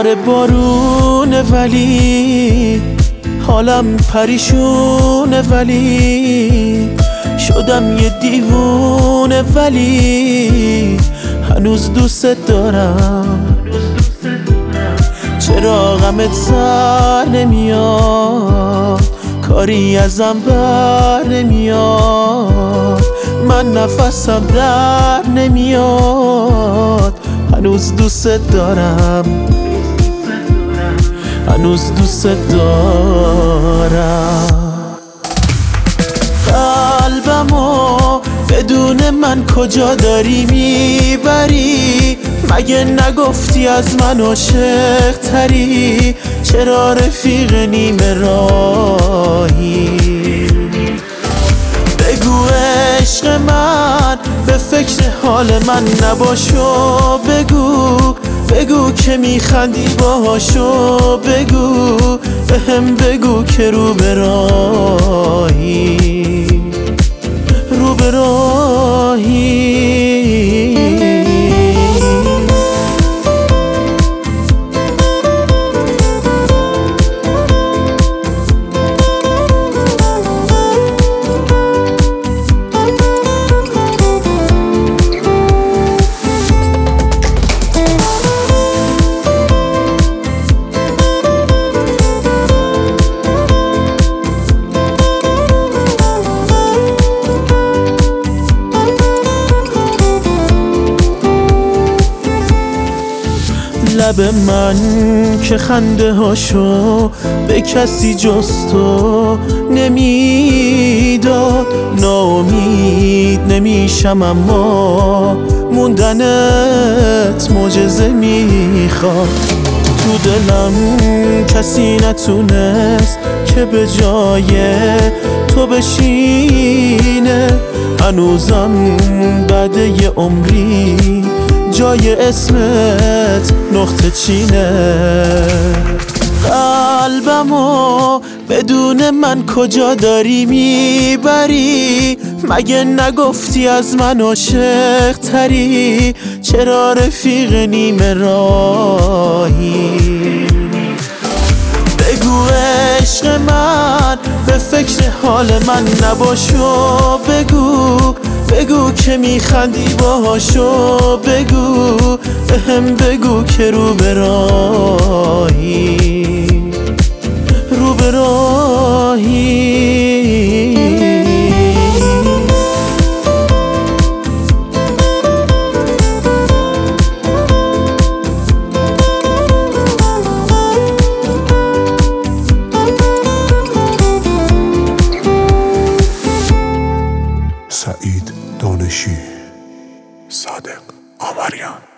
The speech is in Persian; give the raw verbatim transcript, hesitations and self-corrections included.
آره بارونه ولی حالم پریشونه، ولی شدم یه دیوونه، ولی هنوز دوست دارم. چرا غمت سر نمیاد، کاری ازم بر نمیاد، من نفسم در نمیاد، هنوز دوست دارم، هنوز دوست دارم. قلبمو بدون من کجا داری میبری؟ مگه نگفتی از من عاشق تری؟ چرا رفیق نیمه راهی؟ بگو عشق من به فکر حال من نباشو، بگو بگو که میخندی باهاشو، بگو بهم بگو که رو به راهی، رو به راهی. لب من که خنده هاشو به کسی جز تو نمیداد، ناامید نمیشم اما موندنت معجزه میخواد. تو دلم کسی نتونست که به جای تو بشینه، هنوزم بعد یه عمری جای اسمت نقطه چینه. قلبمو بدون من کجا داری میبری؟ مگه نگفتی از من عاشق تری؟ چرا رفیق نیمه راهی؟ بگو عشق من به فکر حال من نباشو، بگو بگو که میخندی باهاشو، بگو بهم بگو که رو به راهی، رو به راهی. سعید دانشی، صادق آمریان.